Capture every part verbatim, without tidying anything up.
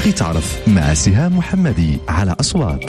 باغي تعرف مع سهام محمدي على أصوات.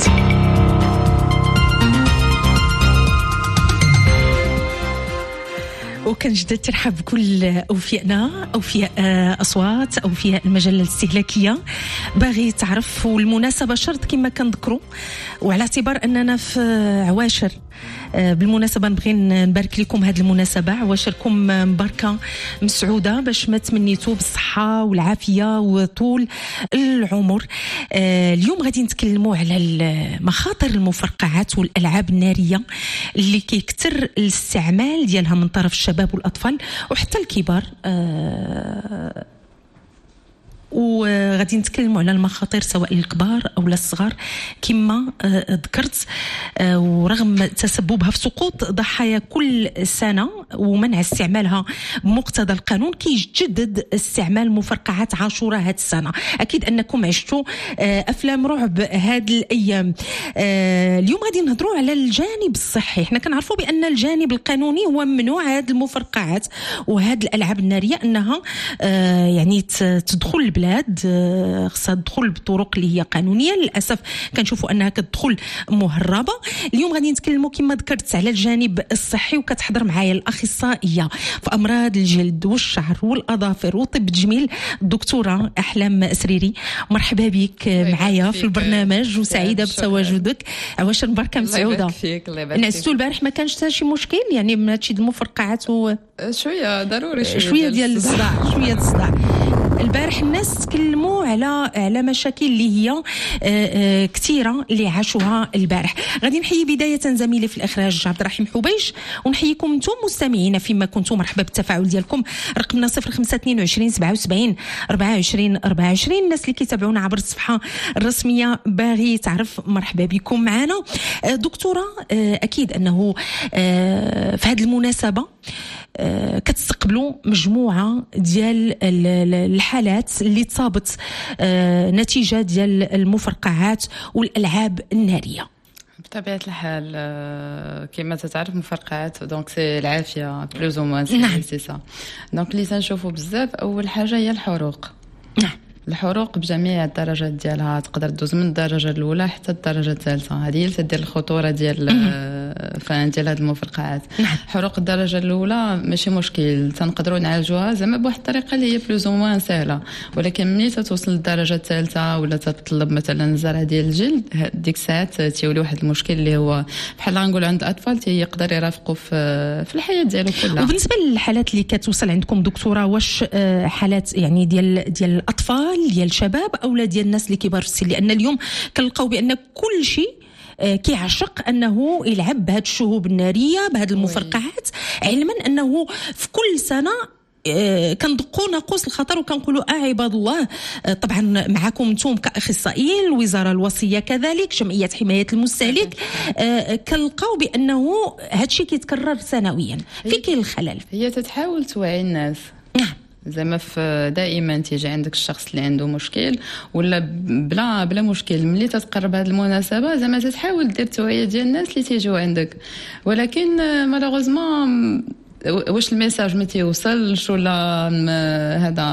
وكنجدد ترحب بكل أوفيائنا أوفياء أصوات أوفياء المجلة الاستهلاكية. باغي تعرف والمناسبة شرط كما كنذكروا، وعلى اعتبار أننا في عواشر بالمناسبة نبغي نبارك لكم هذه المناسبة، عواشركم مباركة مسعودة باش ما تمنيتوا بالصحة والعافية وطول العمر. اليوم غادي نتكلموا على مخاطر المفرقعات والألعاب النارية اللي كيكتر الاستعمال ديالها من طرف الشباب والأطفال وحتى الكبار. أه وغادي نتكلموا على المخاطر سواء الكبار او الصغار كما ذكرت، ورغم تسببها في سقوط ضحايا كل سنه ومنع استعمالها بمقتضى القانون كيجدد استعمال مفرقعات عاشوراء هذه السنه. اكيد انكم عشتوا افلام رعب هذه الايام. اليوم غادي نهضروا على الجانب الصحي. احنا كنعرفوا بان الجانب القانوني هو ممنوع هذه المفرقعات وهذه الالعاب الناريه انها يعني تدخل البلاد، خصها تدخل بطرق اللي هي قانونيه. للاسف كنشوفوا انها كتدخل مهربه. اليوم غادي نتكلموا كما ذكرت على الجانب الصحي، وكتحضر معايا الاخصائيه في امراض الجلد والشعر والاظافر وطب التجميل الدكتوره احلام سريري. مرحبا بك معايا في البرنامج وسعيده بتواجدك. عواشر مباركه مسعوده. نعستوا البارح ما كانش حتى شي مشكل يعني من هادشي المفرقعات و شويه ضروري شويه, شوية ديال الصداع شويه الصداع. البارح الناس تكلموا على على مشاكل اللي هي كثيره اللي عاشوها البارح. غادي نحيي بدايه زميلي في الاخراج عبد الرحيم حبيش، ونحييكم انتم مستمعينا فيما كنتم. مرحبا بالتفاعل ديالكم. رقمنا صفر خمسة اثنين وعشرين سبعة وسبعين أربعة وعشرين أربعة وعشرين. الناس اللي كيتابعونا عبر الصفحه الرسميه باغي تعرف مرحبا بكم معنا. دكتوره، اكيد انه في هذه المناسبه كتستقبلوا مجموعه ديال الحالات اللي تصابت نتيجه ديال المفرقعات والالعاب الناريه. بطبيعه الحال كما تتعرف مفرقعات دونك سي العافيه بلوز او موان سي سا. دونك اللي تنشوفوا بزاف اول حاجه هي الحروق. نعم، الحروق بجميع الدرجات ديالها تقدر تدوز من الدرجه الاولى حتى الدرجه الثالثه. هذه هي تدير الخطوره ديال فان ديال هذه المفرقعات. حروق الدرجه الاولى ماشي مشكل، تنقدروا نعالجوها زعما بواحد الطريقه اللي هي بلوز او موان سهله، ولكن ملي تتوصل للدرجه الثالثه ولا تتطلب مثلا زرع ديال الجلد، ديك الساعات تيولي واحد المشكل اللي هو بحال غنقول عند اطفال تيقدر يرافقوا في في الحياه ديالو كلها. وبالنسبه للحالات اللي كتوصل عندكم دكتوره، واش حالات يعني ديال ديال الاطفال ديال الشباب اولا ديال الناس اللي كبار في السن؟ لان اليوم كنلقاو بان كل شيء كيعشق انه يلعب بهذه الشهوب الناريه بهذه المفرقعات، علما انه في كل سنه كندقوا ناقوس الخطر وكنقولوا اه عباد الله. طبعا معكم انتم كاخصائيين، الوزاره الوصيه كذلك، جمعيه حمايه المستهلك، كنلقاو بانه هذا الشيء كيتكرر سنويا. في كاين الخلل. هي تتحاول توعي الناس. نعم، زعما دائما تيجي عندك الشخص اللي عنده مشكل ولا بلا بلا مشكل، ملي تتقرب هذه المناسبه زعما تتحاول دير توعيه ديال الناس اللي تيجيو عندك، ولكن مالوغوزمون واش الميساج ما تيوصلش ولا هذا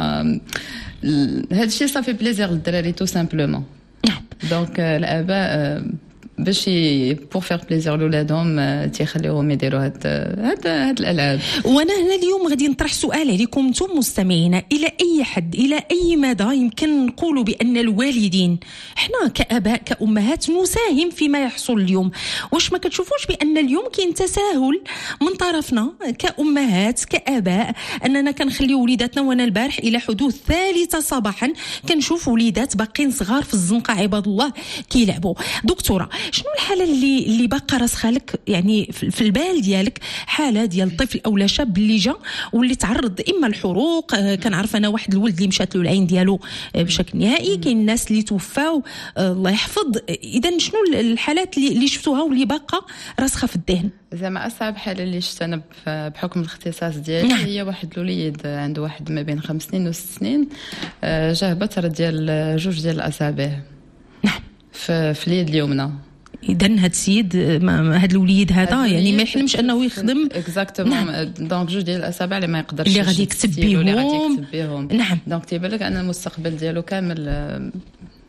هذا الشيء صافي بليزير للدراري تو سامبلومون. دونك الاباء باش بور فير بليزير لولادهم تيخليوهم يديروا هاد هاد هاد الالعاب. وانا هنا اليوم غادي نطرح سؤال عليكم انتم مستمعينا، الى اي حد الى اي مدى يمكن نقولوا بان الوالدين احنا كاباء كامهات نساهم فيما يحصل اليوم؟ واش ما كتشوفوش بان اليوم كاين تساهل من طرفنا كامهات كاباء اننا كنخليو وليداتنا؟ وانا البارح الى حدوث ثالثه صباحا كنشوف وليدات باقين صغار في الزنقه عباد الله كيلعبوا. دكتوره، شنو الحاله اللي اللي باقا راسخه لك يعني في البال ديالك؟ حاله ديال طفل اولا شاب اللي جا واللي تعرض اما الحروق، كنعرف انا واحد الولد اللي مشات له العين ديالو بشكل نهائي، كاين الناس اللي توفاو الله يحفظ. اذا شنو الحالات اللي اللي شفتوها واللي باقا راسخه في الذهن؟ زعما اصعب حاله اللي شفت انا بحكم الاختصاص ديالي نعم. هي واحد الوليد عنده واحد ما بين خمس سنين وست سنين، جاه بتر ديال جوج ديال الاصابع نعم في في اليد اليومنى. اذا هذا السيد هذا الوليد هذا يعني ما يحلمش انه يخدم اكزاكتومون نعم. دونك جوج ديال الاصابع اللي ما يقدرش اللي غادي يكتب بهم نعم. دونك تيبان لك ان المستقبل ديالو كامل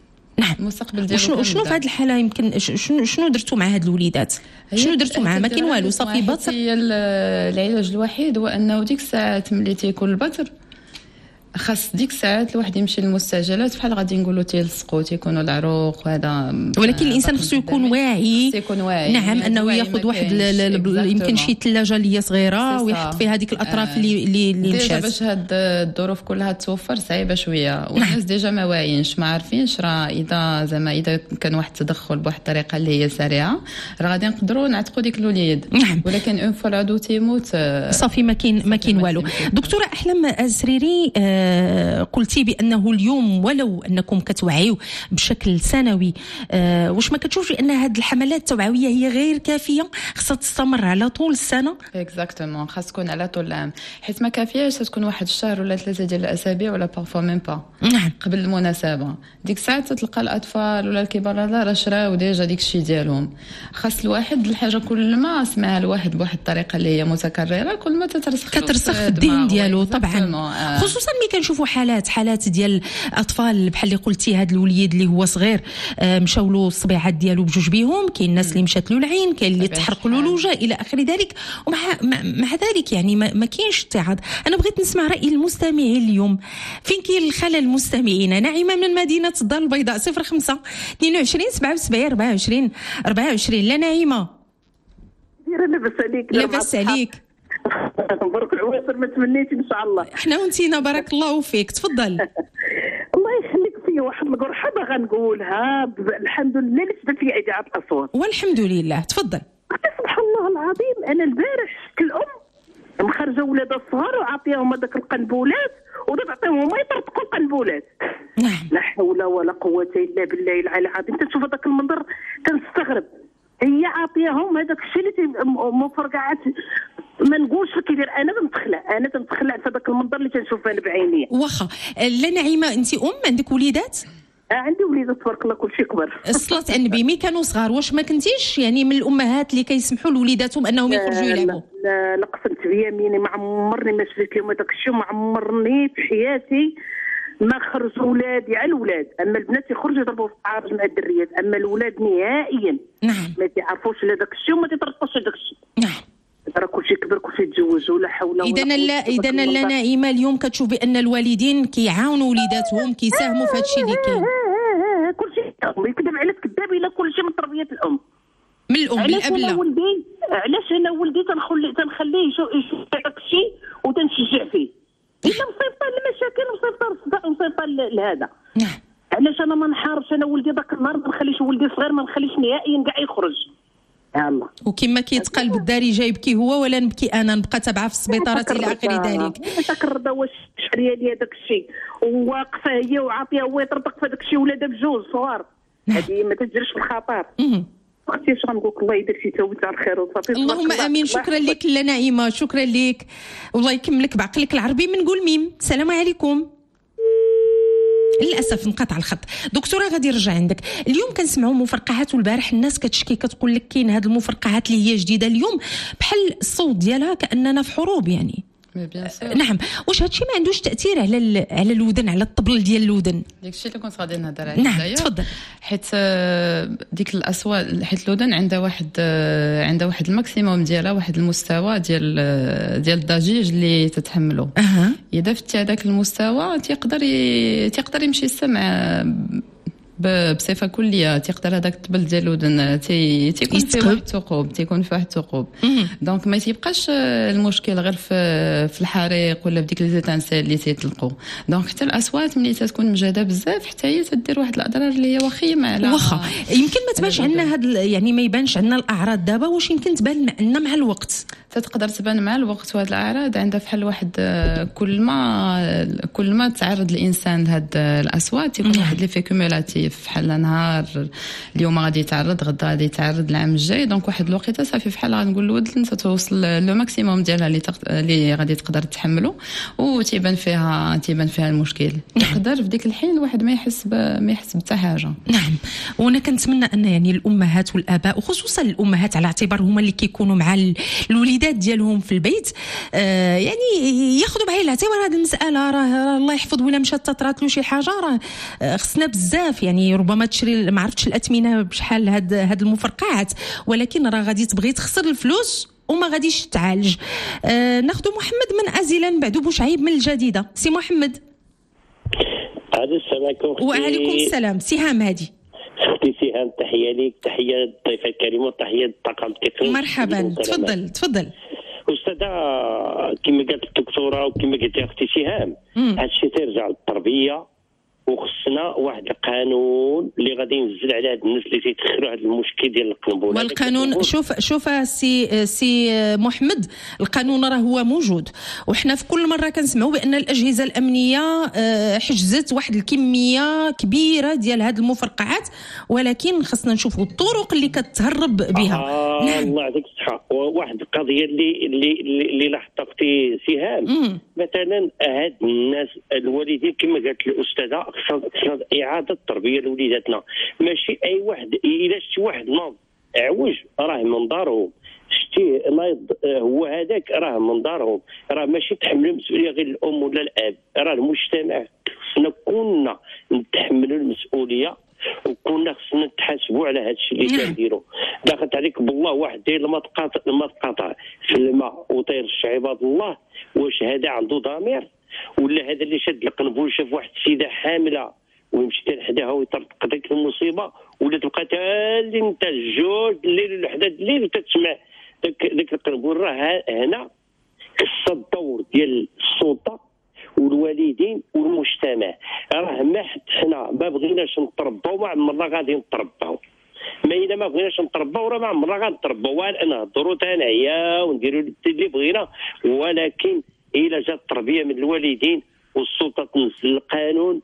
نعم. المستقبل ديالو شنو شنو في هذه الحاله يمكن شنو شنو درتوا مع هاد الوليدات؟ شنو درتوا معاه؟ ما كاين والو، صافي بطر. العلاج الوحيد هو انه ديك الساعات ملي تيكون البطر خاص ديك الساعات الواحد يمشي للمستعجلات بحال غادي نقولوا تيلصقوا تيكونوا العروق وهذا، ولكن الانسان خصو يكون واعي. يكون واعي نعم، انه ياخذ واحد يمكن شي ثلاجه اللي هي صغيره ويحط فيها هذيك الاطراف اللي اللي اللي مشات. باش هاد الظروف كلها توفر صعيبه شويه، والناس ديجا ما واعيينش، ما عارفينش راه اذا زعما اذا كان واحد التدخل بواحد الطريقه اللي هي سريعه راه غادي نقدروا نعتقوا ديك الوليد. نعم. ولكن اون فوا العضو تيموت صافي ما كاين ما كاين والو. دكتوره احلام الزريري، قلتي بأنه اليوم ولو أنكم كتوعيوا بشكل سنوي، أه واش ما كتشوفش أن هذه الحملات التوعوية هي غير كافية، خصها تستمر على طول السنة؟ اكزاكتومون، خاص تكون على طول العام، حيت ما كافياش تكون واحد الشهر ولا ثلاثة ديال الأسابيع ولا بارفوا ميم با. نعم. قبل المناسبة ديك الساعات تلقى الأطفال ولا الكبار هذا راه شراو ديجا ديك الشيء ديالهم. خاص الواحد الحاجة كل ما سمعها الواحد بواحد الطريقة اللي هي متكررة كل ما تترسخ كترسخ في الذهن ديالو طبعا. خصوصا ملي كنشوفوا حالات حالات ديال اطفال بحال اللي قلتي، هذا الوليد اللي هو صغير مشاو له الصبيعات ديالو بجوج بهم، كاين الناس اللي مشات له العين، كاين اللي تحرق له الوجه الى اخر ذلك، ومع مع ذلك يعني ما, ما كاينش اتعاظ. انا بغيت نسمع راي المستمعين اليوم، فين كاين الخلل المستمعين؟ نعيمه من مدينه الدار البيضاء صفر خمسة اثنين وعشرين سبعة وسبعين أربعة وعشرين أربعة وعشرين. لا نعيمه لاباس عليك؟ لاباس عليك؟ مبروك العواشر ما تمنيتي ان شاء الله. احنا وانتينا بارك الله فيك، تفضل. الله يخليك فيا واحد القرحه باغا نقولها، الحمد لله اللي سبت لي اذاعه الاصوات والحمد لله. تفضل. سبحان الله العظيم، انا البارح الام مخرجه ولادها الصغار وعطيهم هذاك القنبولات ودا تعطيهم ما يطرطقوا القنبولات. نعم. لا حول ولا قوه الا بالله العلي العظيم. تشوف هذاك المنظر تنستغرب، هي عاطيهم هذاك الشيء اللي مفرقعات ما نقولش كيدير. انا تنتخلع انا تنتخلع في هذاك المنظر اللي تنشوفه انا بعينيا. واخا لا نعيمه، انت ام عندك وليدات؟ آه عندي وليدات تبارك الله كلشي كبر. الصلاة على النبي. مي كانوا صغار واش ما كنتيش يعني من الامهات اللي كيسمحوا لوليداتهم انهم يخرجوا يلعبوا؟ لا لا قسمت بيميني ما عمرني ما شريت لهم هذاك الشيء، ما عمرني في حياتي ما خرج ولادي على الولاد. اما البنات يخرجوا يضربوا في العارض مع الدريات، اما الولاد نهائيا نعم ما تعرفوش هذاك الشيء وما تطرطقوش هذاك الشيء. نعم. راه كلشي كبر كلشي تزوج ولا حول ولا قوه. اذا لا اذا لا نعيمه اليوم كتشوف بان الوالدين كيعاونوا وليداتهم كيساهموا في هذا الشيء اللي كاين. كلشي يكذب على كذاب الى كلشي من تربيه الام من الام بالابله. علاش ولدي علاش انا ولدي تنخلي تنخليه يشوف هذاك الشيء وتنشجع فيه. الا مصيبطه المشاكل مصيبطه الصداع مصيبطه لهذا. نعم. علاش انا ما نحاربش انا ولدي ذاك النهار ما نخليش ولدي صغير ما نخليش نهائيا كاع يخرج. يلا. وكما كيتقال بالداري جاي يبكي هو ولا نبكي انا، نبقى تابعه في السبيطارات الى اخر ذلك. هذاك الرضا واش شريه لي هذاك الشيء وواقفه هي وعاطيه هو يطرطق في هذاك الشيء ولادها بجوج صغار. هذه ما تجرش في الخطر. اختي اش غنقول لك، الله يدير شي توبه على الخير وصافي. اللهم امين. شكرا لك لا نعيمه، شكرا لك، والله يكملك بعقلك العربي. بنقول ميم. السلام عليكم. للاسف انقطع الخط. دكتوره غادي نرجع عندك. اليوم كنسمعوا مفرقعات والبارح الناس كتشكي كتقول لك كاين هذه المفرقعات اللي هي جديده اليوم بحال الصوت ديالها كاننا في حروب يعني. نعم. واش هادشي ما عندوش تاثير على على الودن، على الطبل ديال الودن؟ داكشي اللي كنت غادي نهضر عليه. نعم تفضل. حيت ديك الاصوات، حيت الودن عندها واحد عندها واحد الماكسيموم ديالها، واحد المستوى ديال ديال الضجيج اللي تتحمله. اها. اذا فتي هذاك المستوى تيقدر تيقدر يمشي السمع بصفه كليه، تيقدر هذاك الطبل ديال الودن تي تيكون فيه واحد الثقوب تيكون فيه واحد الثقوب. دونك ما تيبقاش المشكل غير في في الحريق ولا بديك لي زيتانسيل اللي تيطلقوا. دونك حتى الاصوات ملي تكون مجهده بزاف حتى هي تدير واحد الاضرار اللي هي وخيمه على واخا يمكن ما تبانش عندنا هاد يعني ما يبانش عندنا الاعراض دابا، واش يمكن تبان عندنا مع الوقت؟ تقدر تبان مع الوقت. وهاد الاعراض عندها فحال واحد كل ما كل ما تعرض الانسان لهاد الاصوات تيكون واحد لي في كومولاتيف بحال نهار اليوم غادي يتعرض غدا غادي يتعرض العام الجاي. دونك واحد الوقيته صافي بحال غنقول الودن توصل لو ماكسيموم ديالها اللي تق... اللي غادي تقدر تحمله وتيبان فيها تيبان فيها المشكل. يقدر في ديك الحين الواحد ما يحس ب... ما يحس بتا حاجه. نعم. وانا كنتمنى ان يعني الامهات والاباء وخصوصا الامهات على اعتبار هما اللي كيكونوا مع الوليدات ديالهم في البيت آه يعني ياخذوا بعين الاعتبار هذه المساله. راه الله يحفظ ولا مشات طرات له شي حاجه راه خصنا بزاف يعني يعني ربما تشري ما عرفتش الاثمنه بشحال هاد هاد المفرقعات، ولكن راه غادي تبغي تخسر الفلوس وما غاديش تعالج. آه ناخذ محمد من ازيلان بعدو بوشعيب من الجديده. سي محمد. السلام عليكم. وعليكم السلام. سهام هادي. اختي سهام، تحيه ليك، تحيه للضيفه الكريمه وتحيه للطاقم التقني. مرحبا، تفضل تفضل. استاذه، كما قالت الدكتوره وكما قالت اختي سهام، هذا الشيء تيرجع للتربيه، وخصنا واحد القانون اللي غادي ينزل على هاد الناس اللي تيدخلوا هذا المشكل ديال القنبله. والقانون شوف شوف سي سي محمد، القانون راه هو موجود، وحنا في كل مره كنسمعوا بان الاجهزه الامنيه حجزت واحد الكميه كبيره ديال هاد المفرقعات، ولكن خصنا نشوفوا الطرق اللي كتهرب بها. آه نعم. الله يعطيك الصحه. واحد القضيه اللي اللي اللي لاحظتها اختي سهام، مم. مثلا هاد الناس الوالدين كما قالت الاستاذه خصنا اعاده التربيه لوليداتنا، ماشي اي واحد الا شتي واحد ناض عوج راه من دارهم، شتي نايض هو هذاك راه من دارهم، راه ماشي تحمل المسؤوليه غير الام ولا الاب، راه المجتمع خصنا كلنا نتحملوا المسؤوليه، وكنا خصنا نتحاسبوا على هذا الشيء اللي كنديروا. داخلت عليك بالله واحد داير لما تقاطع لما تقاطع في الماء وطير عباد الله، واش هذا عنده ضمير؟ ولا هذا اللي شاد القنبول شاف واحد السيده حامله ويمشي لحداها ويطرق ديك المصيبه، ولا تبقى تالي انت الجوج الليل وحده الليل وتسمع داك داك القنبول. راه هنا خص الدور ديال السلطه والوالدين والمجتمع. راه ما حد حنا ما بغيناش نترباو ما عمرنا غادي نترباو، ما الا ما بغيناش نترباو راه ما عمرنا غنترباو، نهضروا تنعيا ونديروا اللي بغينا، ولكن إلا جات التربية من الوالدين والسلطة تنزل القانون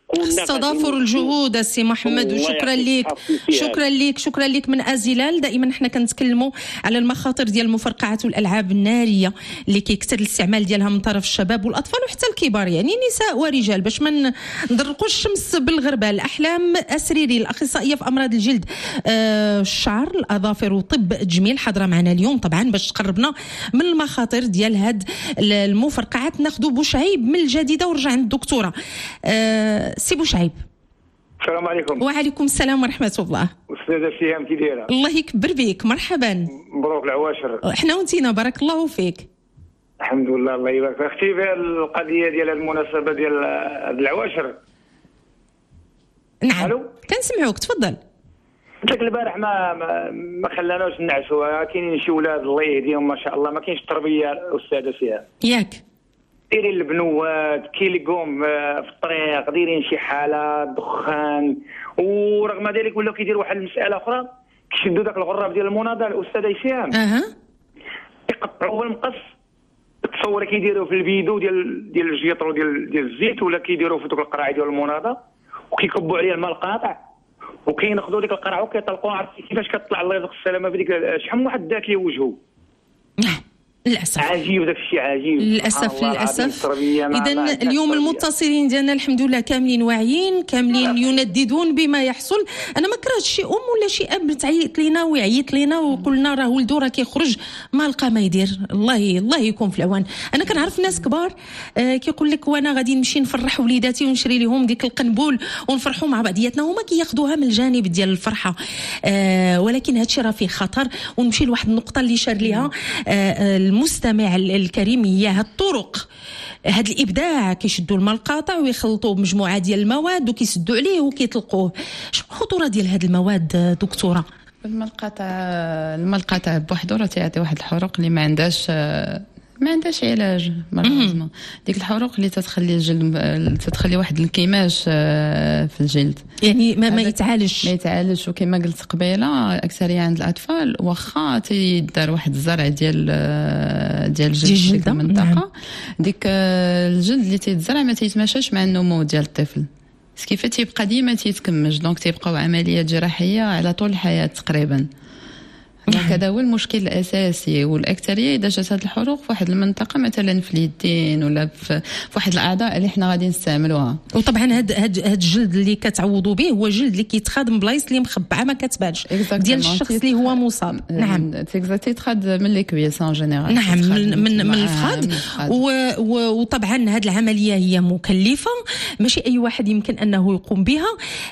تضافر الجهود السي محمد. وشكرا ليك شكرا ليك شكرا ليك من ازيلال. دائما حنا كنتكلموا على المخاطر ديال المفرقعات والالعاب الناريه اللي كيكثر الاستعمال ديالها من طرف الشباب والاطفال وحتى الكبار، يعني نساء ورجال، باش ما ندرقوش الشمس بالغربال. احلام اسريري الاخصائيه في امراض الجلد آه الشعر الاظافر وطب التجميل حاضره معنا اليوم طبعا باش تقربنا من المخاطر ديال هاد المفرقعات. ناخذ بوشعيب من الجديده ورجع عند الدكتوره. آه سي بوشعيب. السلام عليكم. وعليكم السلام ورحمة الله. أستاذة سهام كي دايرة؟ الله يكبر بيك، مرحبا. مبروك العواشر. احنا وانتينا بارك الله فيك. الحمد لله الله يبارك. اختي في القضية ديال المناسبة ديال العواشر. نعم. الو؟ كنسمعوك تفضل. قلت لك البارح ما ما, ما خلاناش نعسوا، كاينين شي ولاد الله يهديهم ما شاء الله ما كاينش تربية أستاذة سهام. ياك. دايرين البنوات كيلقوم في الطريق، دايرين شي حاله دخان، ورغم ذلك ولاو كيديروا واحد المساله اخرى، كيشدوا داك الغراب ديال المناضله الاستاذه هشام اها يقطعوا المقص، تصور كيديروا في الفيديو ديال ديال الجيطرو ديال ديال الزيت، ولا كيديروا في دوك القرعه ديال المناضله وكيكبوا عليها الماء القاطع، وكينخذوا ديك القرعه وكيطلقوها. عرفتي كيفاش كتطلع الله يرزق السلامه في ديك شحال واحد داك ليه وجهه. للاسف عجيب داك الشيء عجيب للاسف للاسف. اذا اليوم المتصلين ديالنا الحمد لله كاملين واعيين، كاملين ينددون بما يحصل. انا ما كرهتش شي ام ولا شي اب تعيط لينا ويعيط لينا وقلنا راه ولدو راه كيخرج ما لقى ما يدير. الله الله يكون في العوان. انا كنعرف ناس كبار آه كيقول لك وانا غادي نمشي نفرح وليداتي ونشري لهم ديك القنبول ونفرحوا مع بعضياتنا، هما كياخذوها من الجانب ديال الفرحه، آه ولكن هادشي راه فيه خطر. ونمشي لواحد النقطه اللي شار ليها آه المستمع الكريم، هي هاد الطرق، هاد الابداع، كيشدوا الماء القاطع ويخلطوه بمجموعه ديال المواد وكيسدوا عليه وكيطلقوه. شنو الخطوره ديال هاد المواد دكتوره؟ الماء القاطع الماء القاطع بوحدو راه تيعطي واحد الحروق اللي ما عندهاش ما عندهاش علاج مالوزمون. ديك الحروق اللي تتخلي الجلد تتخلي واحد الانكماش في الجلد، يعني ما, ما يتعالجش ما يتعالجش وكما قلت قبيله اكثريه عند الاطفال واخا تيدار واحد الزرع ديال ديال الجلد ديك المنطقه. نعم. ديك الجلد اللي تيتزرع ما تيتماشاش مع النمو ديال الطفل، كيف تيبقى ديما تيتكمج، دونك تيبقاو عمليات جراحيه على طول الحياه تقريبا. هذا هو المشكل الاساسي. والاكثريه اذا جات هذه الحروق في واحد المنطقه مثلا في اليدين ولا في واحد الاعضاء اللي حنا غادي نستعملوها. وطبعا هاد هاد هاد الجلد اللي كتعوضوا به هو جلد اللي كيتخاد من بلايص اللي مخبعه ما كتبانش ديال الشخص اللي هو مصاب. نعم تيكزاكتي تخاد من لي كويس ان جينيرال. نعم من من, من الفخاد. وطبعا هاد العمليه هي مكلفه ماشي اي واحد يمكن انه يقوم بها.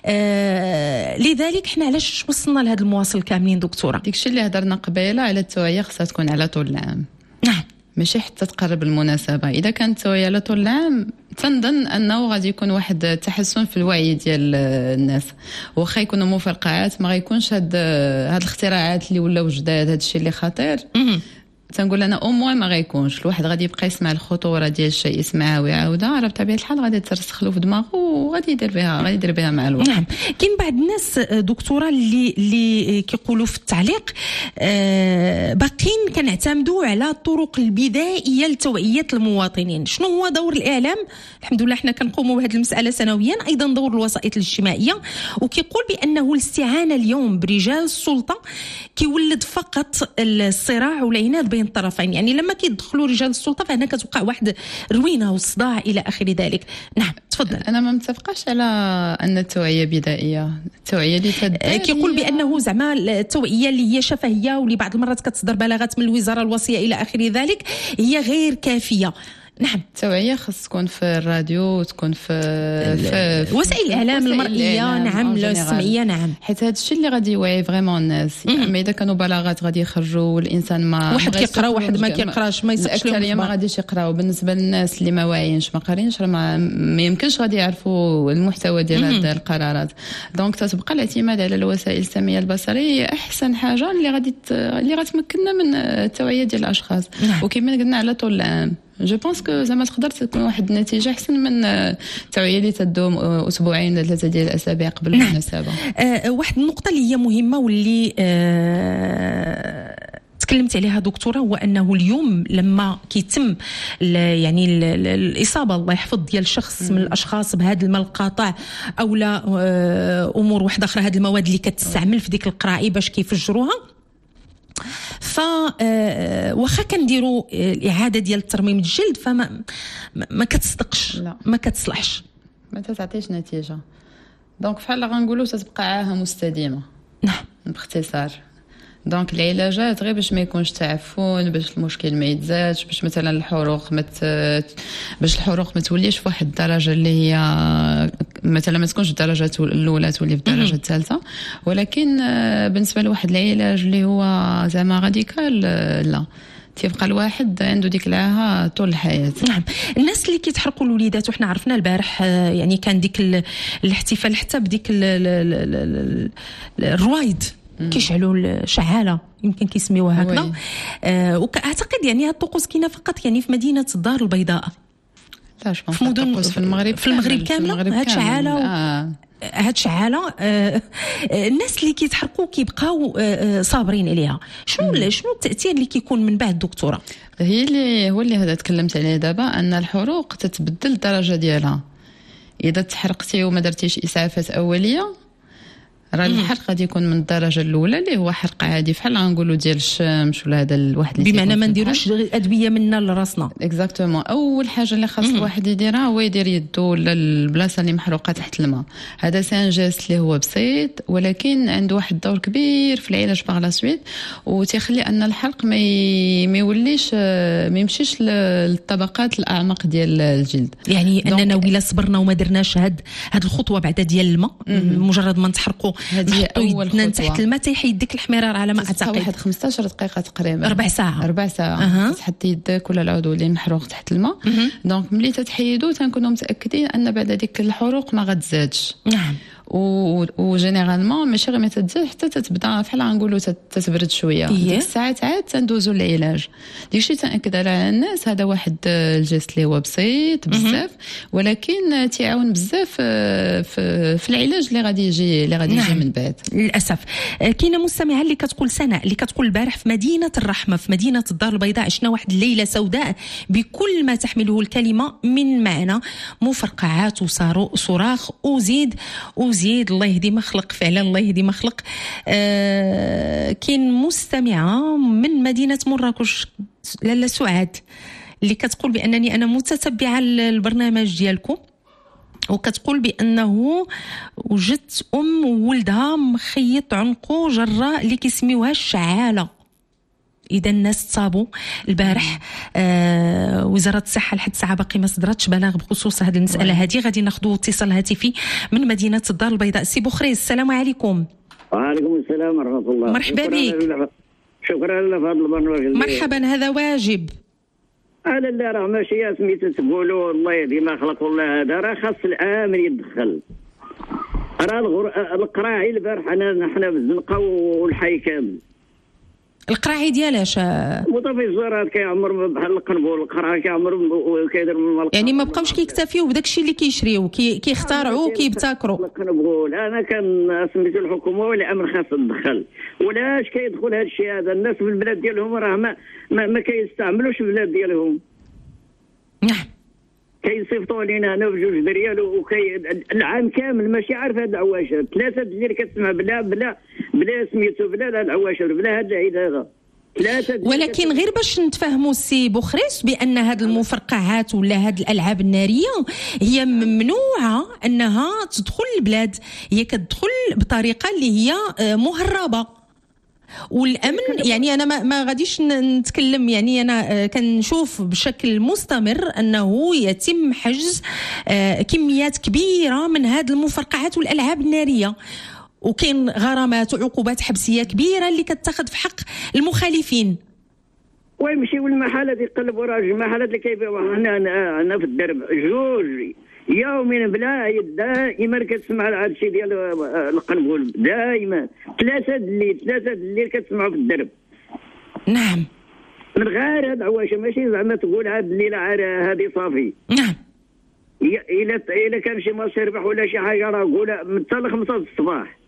آه لذلك حنا علاش وصلنا لهذا المواصل كاملين دكتوره؟ داكشي اللي هضرنا قبيله على التوعيه خصها تكون على طول العام. نعم ماشي حتى تقرب المناسبه. اذا كانت التوعيه على طول العام تنظن انه غادي يكون واحد التحسن في الوعي ديال الناس. واخا يكونوا مفرقعات ما غيكونش هاد هاد الاختراعات اللي ولاو جداد هاد الشيء اللي خطير. تنقول انا او موان ما غيكونش الواحد غادي يبقى يسمع الخطوره ديال الشيء يسمعها ويعاودها راه بطبيعه الحال غادي ترسخ له في دماغه وغادي يدير بها غادي يدير بها مع الوقت. نعم كاين بعض الناس دكتوره اللي اللي كيقولوا في التعليق آه باقيين كنعتمدوا على الطرق البدائيه لتوعيه المواطنين. شنو هو دور الاعلام؟ الحمد لله حنا كنقوموا بهذه المساله سنويا. ايضا دور الوسائط الاجتماعيه. وكيقول بانه الاستعانه اليوم برجال السلطه كيولد فقط الصراع والعناد بين الطرفين. يعني لما كيدخلوا رجال السلطه فهنا كتوقع واحد روينه وصداع الى اخر ذلك. نعم تفضل. انا ما متفقاش على ان التوعيه بدائيه. التوعيه اللي تدار كيقول بانه زعما التوعيه اللي هي شفهيه واللي بعض المرات كتصدر بلاغات من الوزاره الوصيه الى اخر ذلك هي غير كافيه. نعم التوعيه خص تكون في الراديو وتكون في, في وسائل الاعلام المرئيه. نعم السمعيه. نعم حيت هذا الشيء اللي غادي يوعي فريمون الناس. اما اذا كانوا بلاغات غادي يخرجوا والانسان ما واحد كيقرا واحد ما كيقراش ما يسقش لهم. الأكثرية ما غاديش يقراو. بالنسبه للناس اللي ما واعيينش ما قارينش راه ما, ما يمكنش غادي يعرفوا المحتوى ديال هذه القرارات. دونك تتبقى الاعتماد على الوسائل السمعيه البصريه احسن حاجه اللي غادي اللي غتمكننا من التوعيه ديال الاشخاص. وكما قلنا على طول العام جو بونس كو زعما تقدر تكون واحد النتيجه احسن من التوعيه اللي تدوم اسبوعين ولا ثلاثه ديال الاسابيع قبل المناسبه. آه واحد النقطه اللي هي مهمه واللي آه تكلمت عليها دكتوره هو انه اليوم لما كيتم يعني الاصابه الله يحفظ ديال شخص من الاشخاص بهذا الماء القاطع او لا امور واحده اخرى هذه المواد اللي كتستعمل في ديك القرائي باش كيفجروها ف واخا كنديروا الاعاده ديال الترميم الجلد فما ما كتصدقش ما كتصلحش ما تعطيش نتيجه. دونك بحال غنقولوا تتبقى عاهه مستديمه. نعم باختصار. دونك العلاجات غير باش ما يكونش تعفن باش المشكل ما يتزادش باش مثلا الحروق مت باش الحروق ما توليش في واحد الدرجه اللي هي مثلا ما تكونش الدرجه الاولى تولي في الدرجه الثالثه. ولكن بالنسبه لواحد العلاج اللي هو زعما راديكال لا تيبقى الواحد عنده ديك العاهه طول الحياه. نعم الناس اللي كيتحرقوا الوليدات وحنا عرفنا البارح يعني كان ديك الاحتفال حتى بديك الرويد كيشعلوا الشعاله يمكن كيسميوها هكذا. آه واعتقد يعني هاد الطقوس كاينه فقط يعني في مدينه الدار البيضاء. لا جو في مدن في المغرب في المغرب كامله هاد شعاله آه. هاد شعاله آه الناس اللي كيتحرقوا كيبقاو آه صابرين عليها. شنو مم. شنو التاثير اللي كيكون من بعد دكتوره؟ هي اللي هو اللي هذا تكلمت عليه دابا ان الحروق تتبدل الدرجه ديالها. اذا تحرقتي وما درتيش اسعافات اوليه راه الحرق غادي يكون من الدرجه الاولى اللي هو حرق عادي بحال غنقولوا ديال الشمس ولا هذا الواحد اللي بمعنى ما نديروش ادويه منا لراسنا. اكزاكتومون. اول حاجه اللي خاص الواحد يديرها هو يدير يدو للبلاصه اللي محروقه تحت الماء. هذا سان جيست اللي هو بسيط ولكن عنده واحد الدور كبير في العلاج باغ لا سويت وتيخلي ان الحرق ما ما يوليش ما يمشيش للطبقات الاعمق ديال الجلد. يعني اننا ولا صبرنا وما درناش هاد هاد الخطوه بعدا ديال الماء مجرد ما نتحرقوا هذه اول خطوه تحت الماء تيحيد ديك الاحمرار على ما اعتقد واحد خمسطاش دقيقه تقريبا ربع ساعه ربع ساعه تحط يدك ولا العضو اللي محروق تحت الماء. دونك ملي تتحيدوا تنكونوا متاكدين ان بعد ديك الحروق ما غتزادش. نعم و جينيرالمون ماشي غير ما تتزاد حتى تتبدا بحال غنقولوا تتبرد شويه. ديك الساعات عاد تندوزوا للعلاج. داكشي تاكد على الناس هذا واحد الجيست اللي هو بسيط بزاف ولكن تيعاون بزاف في, في العلاج اللي غادي يجي اللي غادي يجي من بعد. للاسف كاينه مستمعه اللي كتقول سناء اللي كتقول البارح في مدينه الرحمه في مدينه الدار البيضاء عشنا واحد الليله سوداء بكل ما تحمله الكلمه من معنى مفرقعات وصراخ وزيد وزيد بوزيد الله يهدي ما خلق فعلا الله يهدي ما خلق. آه كاين مستمعه من مدينه مراكش لاله سعاد اللي كتقول بانني انا متتبعه البرنامج ديالكم وكتقول بانه وجدت ام وولدها مخيط عنقو جراء اللي كيسميوها الشعاله. اذا الناس تصابوا البارح. آه وزاره الصحه لحد ساعه باقي ما صدرتش بلاغ بخصوص هذه المساله هذه. غادي ناخذوا اتصال هاتفي من مدينه الدار البيضاء. سي بوخريس السلام عليكم. وعليكم السلام ورحمه الله. مرحبا بك. شكرا لله في هذا البرنامج. مرحبا هذا واجب. انا لا راه ماشي سميتو تقولوا الله يهدي ما خلق الله هذا راه خاص العامل يتدخل. راه القراعي البارح انا حنا بالزنقه والحي كامل. القراعي ديالاش؟ مطفي الزرات كيعمر بحال القنبول القراعي كيعمر وكيدير من يعني ما بقاوش كيكتفيو بداك الشيء اللي كيشريو كيختارعوا وكيبتكروا. القنبول انا كان سميتو الحكومه ولا امر خاص تدخل. ولاش كيدخل هذا الشيء هذا؟ الناس في البلاد ديالهم راه ما ما, ما كيستعملوش في البلاد ديالهم. نعم كيصيفطوا لينا انا بجوج دريال وكي العام كامل ماشي عارف هاد العواشر ثلاثه اللي كتسمع بلا بلا بلا سميتو بلا لا العواشر بلا هاد العيد هذا ثلاثه. ولكن غير باش نتفاهموا السي بوخريس بان هاد المفرقعات ولا هاد الالعاب الناريه هي ممنوعه انها تدخل البلاد. هي كتدخل بطريقه اللي هي مهربه والامن. يعني انا ما, ما غاديش نتكلم يعني انا كنشوف بشكل مستمر انه يتم حجز كميات كبيره من هذه المفرقعات والالعاب الناريه وكاين غرامات وعقوبات حبسيه كبيره اللي كتاخذ في حق المخالفين. ويمشيو للمحلات يقلبوا راه المحلات اللي كيبيعوا هنا هنا في الدرب جوج يوميا بلا دائما كتسمع هذا الشيء ديال القنبول دائما ثلاثه الليل ثلاثه الليل كتسمعوا في الدرب. نعم من غير هذا عواشه ماشي زعما تقول هذه الليله هذه صافي. نعم الا الا كان شي ماتش يربح ولا شي حاجه راه قول حتى خمسة الصباح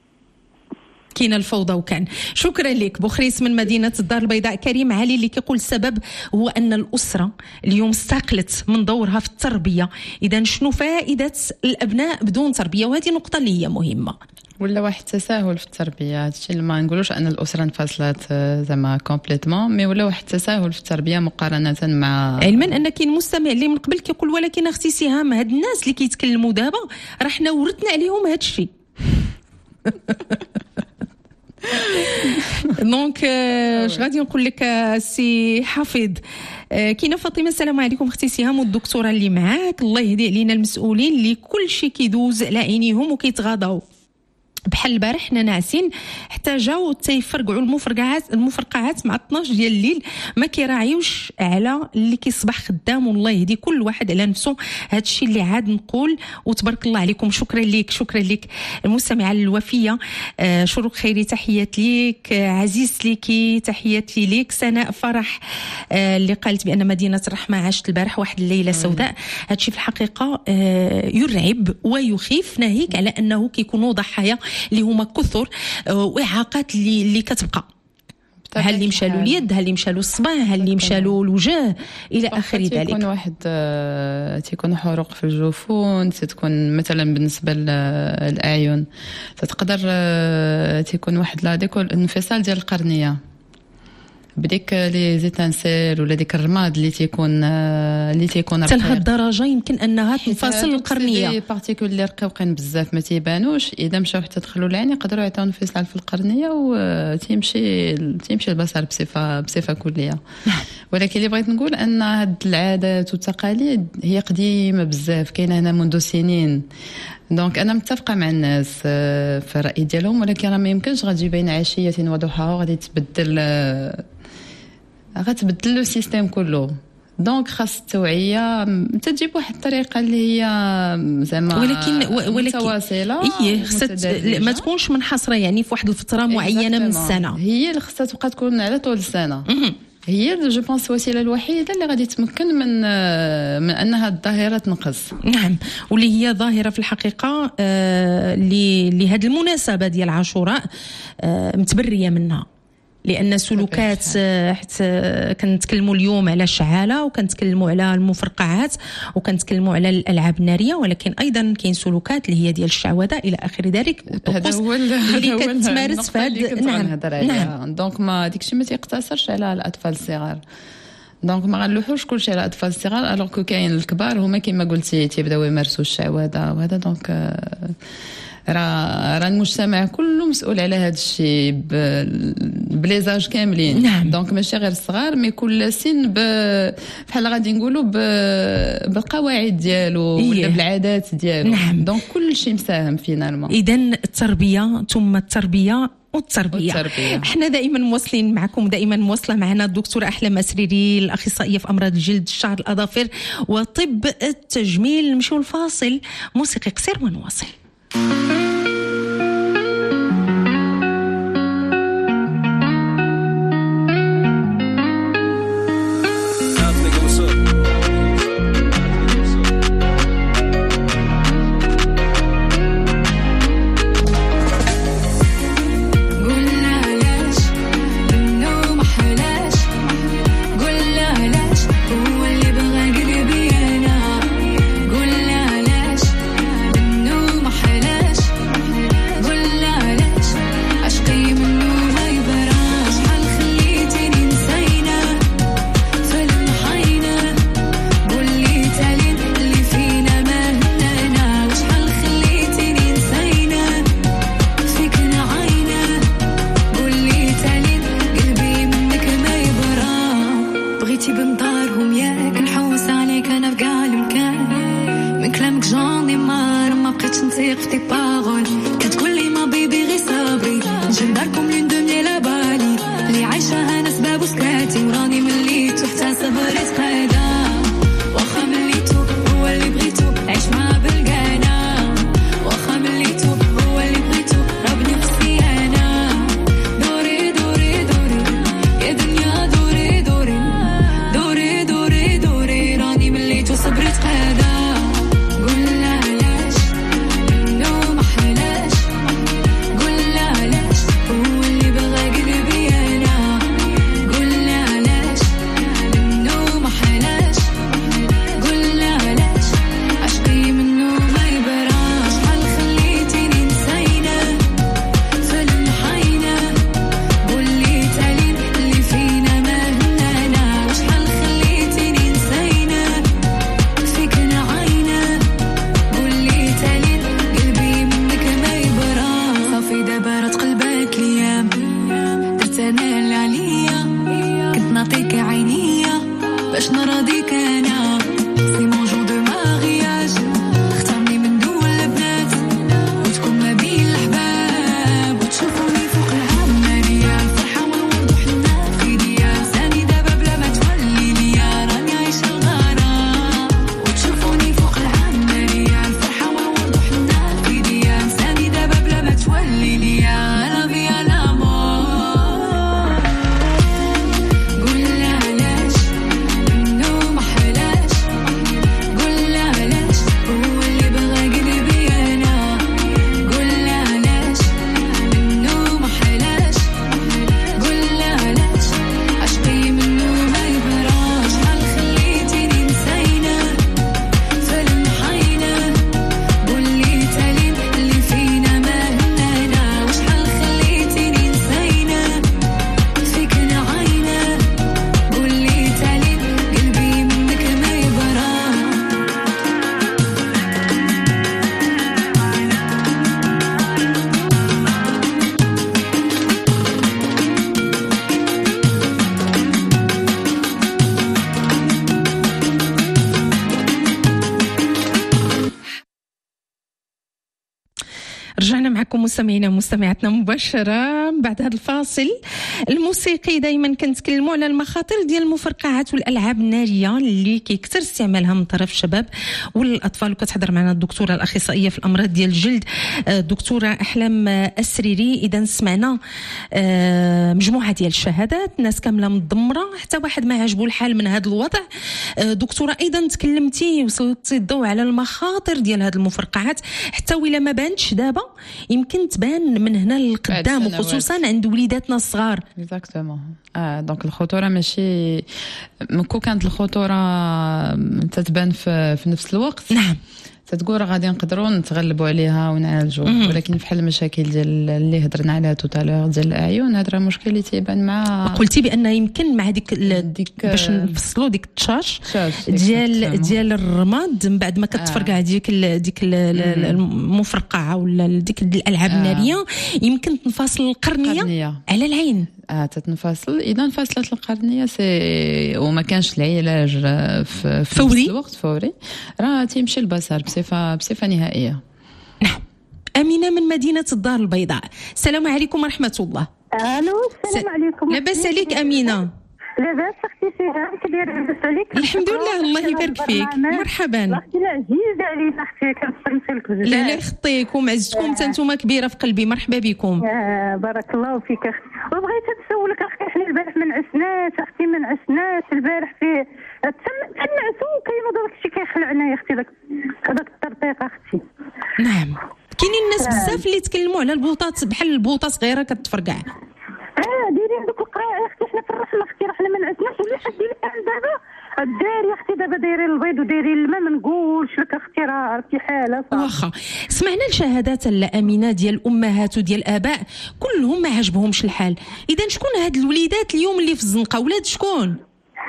كاين الفوضى. وكان شكرا لك بوخريس من مدينه الدار البيضاء. كريم علي اللي كيقول السبب هو ان الاسره اليوم استقلت من دورها في التربيه. اذا شنو فائده الابناء بدون تربيه؟ وهذه نقطه اللي هي مهمه. ولا واحد تساهل في التربيه. هادشي اللي ما نقولوش ان الاسره انفصلت زعما كومبليتمون مي ولا واحد تساهل في التربيه مقارنه مع علما ان كاين مستمع اللي من قبل كيقول ولكن اختي سهام هاد الناس اللي كيتكلموا دابا راه حنا ورثنا عليهم هاد الشيء. دونك اش غادي نقول لك سي حافظ. كاينه فاطمه السلام عليكم اختي سهام والدكتوره اللي معاك الله يهدي علينا المسؤولين اللي كل شيء كيدوز على عينيهم وكيتغاضوا بحال البارح حنا ناعسين حتى جاو تيفرقعوا المفرقعات المفرقعات مع اثناش ديال الليل ما كيراعيوش على اللي كيصبح خدام. والله يهدي كل واحد على نفسه. هذا الشيء اللي عاد نقول وتبارك الله عليكم. شكرا لك شكرا لك المستمعه الوفيه. آه شروق خيري تحيات ليك. آه عزيز ليكي تحياتي ليك. سناء فرح آه اللي قالت بان مدينه الرحمه عاشت البارح واحد الليله سوداء. هذا الشيء في الحقيقه آه يرعب ويخيف ناهيك على انه كيكونوا ضحايا اللي هما كثر واعاقات اللي اللي كتبقى. هل اللي مشالو اليد هل اللي مشالو الصبع هل اللي مشالو الوجه الى اخر ذلك. تكون واحد تيكون حروق في الجفون تكون مثلا بالنسبه للاعين تقدر تيكون واحد لا ديك الانفصال ديال القرنيه بديك لي زيتانسيل ولا ديك الرماد اللي تيكون اللي تيكون حتى لهاد الدرجه يمكن انها تنفصل القرنيه. دي بارتيكول اللي رقيقين بزاف ما تيبانوش اذا مشاو حتى دخلوا العين يقدروا يعطيو انفصال في القرنيه وتيمشي تيمشي البصر بصفه بصفه كليه. ولكن اللي بغيت نقول ان هاد العادات والتقاليد هي قديمه بزاف كاينه هنا منذ سنين. دونك انا متفقه مع الناس في الراي ديالهم ولكن راه ما يمكنش غتجي بين عشيه وضحاها وغادي تبدل غتبدل لو سيستيم كله. دونك خاص التوعيه تجيب واحد الطريقه اللي هي زعما ولكن ولكن متواصله اي خصها ما تكونش منحصره يعني في واحد الفتره معينه من السنه. هي اللي خصها تبقى تكون على طول السنه. هي جو بونس الوسيله الوحيده اللي غادي تمكن من من انها الظاهره تنقص. نعم واللي هي ظاهره في الحقيقه آه لهذه المناسبه ديال عاشوراء آه متبريه منها لان سلوكات حتى كنتكلموا اليوم على الشعاله وكنتكلموا على المفرقعات وكنتكلموا على الالعاب الناريه، ولكن ايضا كاين سلوكات اللي هي ديال الشعوذه الى اخر ذلك، هذا هو اللي كتمارس في هذا. نعم نعم. دونك ما داكشي ما تيقتصرش على الاطفال الصغار، دونك ما غنلوحوش كلشي على الاطفال الصغار، الوغ كو كاين الكبار هما كما قلتي تيبداو يمارسوا الشعوذه وهذا. دونك راه راه المجتمع كله مسؤول على هذا الشيء بليزاج كاملين. نعم. دونك ماشي غير الصغار، مي كل سن بحال غادي نقولوا بالقواعد ديالو ولا بالعادات ديالو. نعم. دونك كل شيء مساهم فينالمون. اذا التربيه ثم التربيه والتربية. والتربية. احنا دائما مواصلين معكم، دائما مواصلة معنا الدكتورة أحلام أسريري، الأخصائية في أمراض الجلد، الشعر، الأظافر وطب التجميل. نمشيو الفاصل موسيقي قصير ونواصل. رجعنا معكم مستمعينا ومستمعاتنا مباشرة بعد هذا الفاصل الموسيقي. دائما كنتكلموا على المخاطر ديال المفرقعات والألعاب النارية اللي كيكثر استعمالها من طرف الشباب والأطفال، وكتحضر معنا الدكتورة الأخصائية في الأمراض ديال الجلد الدكتورة أحلام أسريري. إذا سمعنا مجموعة ديال الشهادات، الناس كاملة متضمرة، حتى واحد ما عجبو الحال من هذا الوضع. دكتورة أيضا تكلمتي وسلطتي الضوء على المخاطر ديال هذه المفرقعات، حتى وإلا ما بانتش دابا يمكن تبان من هنا للقدام، وخصوصا عند وليداتنا الصغار. اكزاكتومون. اه دونك الخطوره ماشي كون كانت الخطوره تتبان في, في نفس الوقت. نعم. تتقول غادي نقدروا نتغلبوا عليها ونعالجوا، ولكن بحال المشاكل ديال اللي هضرنا عليها توتالور ديال الاعين، هذا راه مشكل اللي تيبان مع قلتي بان يمكن مع ديك باش نفصلوا ديك التشاش ديال ديال الرماد من بعد ما كتفرقع ديك ديك المفرقعه ولا ديك الالعاب الناريه، يمكن تنفصل القرنيه على العين. اه تتنفصل. اذا انفصلت القرنيه سي وما كانش العلاج في, في فوري نفس الوقت فوري، راه تيمشي البصر بصفه بصفه نهائيه. نعم. امينه من مدينه الدار البيضاء، السلام عليكم ورحمه الله. الو السلام عليكم. لاباس عليك امينه؟ لاباس اختي سهام، كي دايره؟ لاباس عليك؟ الحمد لله، الله يبارك فيك. مرحبا. اختي عزيزه علينا اختي، كنصنت لك بزاف. لا لا يخطيكم، عزتكم حتى نتوما كبيره في قلبي، مرحبا بكم. آه بارك الله فيك اختي. وبغيت نسولك اختي، حنا البارح ما نعسناش اختي، ما نعسناش البارح في تنعسو كاين داك الشيء كيخلعنا يا اختي، داك هذاك الترطيق اختي. نعم. كاينين الناس بزاف اللي يتكلموا على البوطات بحال البوطه صغيره كتفرقع. اه دايرين دوك القراءه يا اختي، حنا في الرحله اختي، راه حنا ما نعسناش ولا حد الان دابا الدار يا اختي، دابا دايرين البيض ودايرين الماء، ما نقولش لك اختي راه عرفتي حاله صح. واخا سمعنا الشهادات الامينه ديال الامهات وديال الاباء كلهم ما عجبهمش الحال. اذا شكون هاد الوليدات اليوم اللي في الزنقه؟ ولاد شكون؟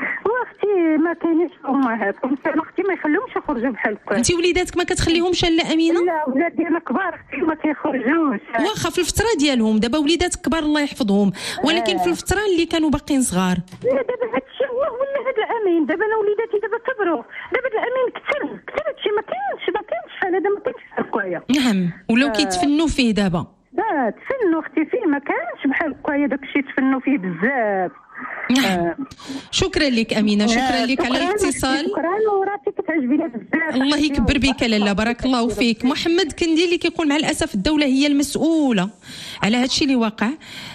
واختي ما كاينينش امهات، اختي ما يخليهمش يخرجوا بحال هكا. انت وليداتك ما كتخليهمش لا امينه؟ لا ولادي انا كبار اختي ما كيخرجوش. واخا في الفتره ديالهم، دابا وليداتك كبار الله يحفظهم، ولكن في الفتره اللي كانوا باقيين صغار. لا دابا هادشي هو ولا هاد العامين، دابا انا وليداتي دابا كبروا، دابا العامين كثر كثر هادشي، ما كاينش ما كاينش شحال هذا ما كاينش هكايا. نعم. ولاو كيتفنوا فيه دابا. لا تفنوا اختي فيه، ما كانش بحال هكايا داك الشيء تفنوا فيه بزاف. نعم. آه. شكرا لك امينه، شكرا لك على الاتصال. شكرا وراتي كتعجبيني بزاف. الله يكبر بك لاله، بارك الله فيك. محمد كندي اللي كيقول مع الاسف الدوله هي المسؤوله على هذا الشيء اللي واقع.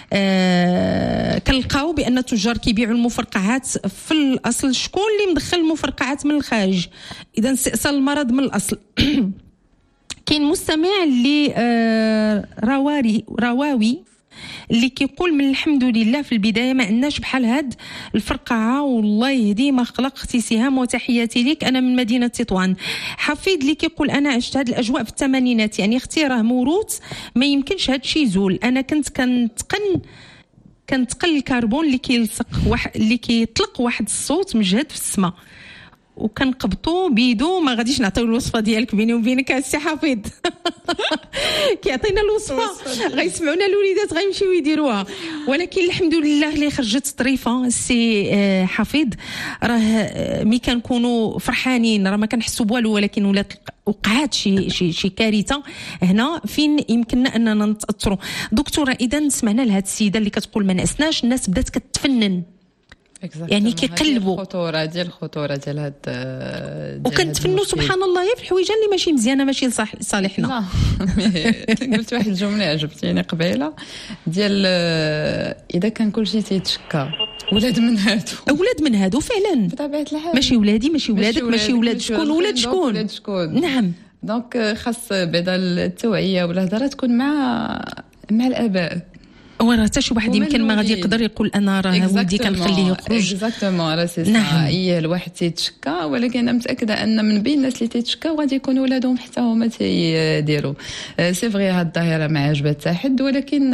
آه كنلقاو بان التجار كيبيعوا المفرقعات في الاصل. شكون اللي مدخل المفرقعات من الخارج؟ اذا استئصال المرض من الاصل. كاين مستمع اللي آه رواري رواوي اللي كيقول من الحمد لله في البدايه ما عندناش بحال هاد الفرقعه، والله يهدي ما خلق. اختي سهام وتحياتي لك، انا من مدينه تطوان. حفيد اللي كيقول انا عشت هاد الاجواء في الثمانينات، يعني اختي راه موروث ما يمكنش هاد الشيء يزول. انا كنت كنتقن كنتقل الكربون اللي كيلصق واحد اللي كيطلق واحد الصوت مجهد في السماء، وكنقبطو بيدو. ما غاديش نعطيو الوصفه ديالك بيني وبينك السي حفيظ. كيعطينا الوصفه غيسمعونا الوليدات غيمشيو يديروها، ولكن الحمد لله اللي خرجت طريفه السي حفيظ. راه مي كنكونوا فرحانين راه ما كنحسوا بوالو، ولكن ولات وقعات شي شي شي كارثه هنا فين يمكننا اننا نتاثروا. دكتوره اذا سمعنا لهاد السيده اللي كتقول ما نعسناش، الناس بدات كتفنن يعني كيقلبوا. الخطوره ديال الخطوره ديال هاد وكنتفنوا سبحان الله في الحويجه اللي ماشي مزيانه ماشي لصالحنا. قلت واحد الجمله عجبتيني قبيله ديال اذا كان كلشي تيتشكى ولاد من هادو اولاد من هادو فعلا بطبيعه الحال، ماشي ولادي ماشي ولادك ماشي ولاد شكون ولاد شكون. نعم. دونك خاص بعدا التوعيه والهضره تكون مع مع الاباء. وراه حتى شي واحد يمكن ما غادي يقدر يقول انا راه ولدي كنخليه يخرج. اكزاكتومون راه سي نعم. اي الواحد تيتشكى، ولكن انا متاكده ان من بين الناس اللي تيتشكاو غادي يكونوا ولادهم حتى هما تيديروا. سي فغي هاد الظاهره ما عجبت حتى حد، ولكن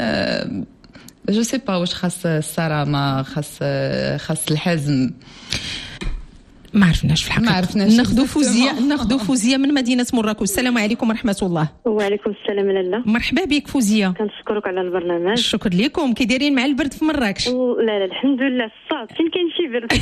جو سي با واش خاص الصرامه، خاص خاص الحزم، ما عرفناش في الحقيقه. ما عرفناش. ناخذوا فوزيه ناخذوا فوزيه من مدينه مراكش. السلام عليكم ورحمه الله. وعليكم السلام لاله. مرحبا بك فوزيه. كنشكرك على البرنامج. الشكر لكم. كي دايرين مع البرد في مراكش؟ لا لا الحمد لله الصاد فين كاين شي برد.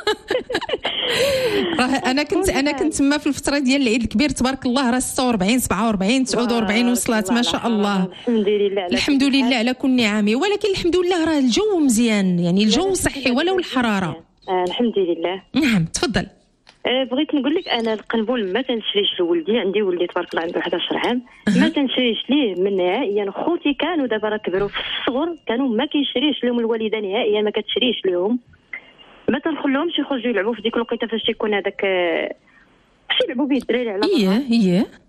راه انا كنت انا كنت تما في الفتره ديال العيد الكبير تبارك الله راه ستة وأربعين سبعة وأربعين تسعة وأربعين وصلات ما شاء الله. الحمد لله على الحمد لله على كل نعمه، ولكن الحمد لله راه الجو مزيان، يعني الجو صحي ولو الحراره. آه الحمد لله. نعم تفضل. أه بغيت نقول لك انا القنبول ما تنشريش لولدي، عندي ولدي تبارك الله عنده إحدى عشر عام. أه. ما تنشريش ليه من نهائيا. خوتي كانوا دابا راه كبروا في الصغر كانوا ما كيشريش لهم الوالده نهائيا، ما كتشريش لهم، ما تنخليهمش يخرجوا يلعبوا في ديك الوقيته فاش يكون هذاك باش يلعبوا به الدراري على ايه ايه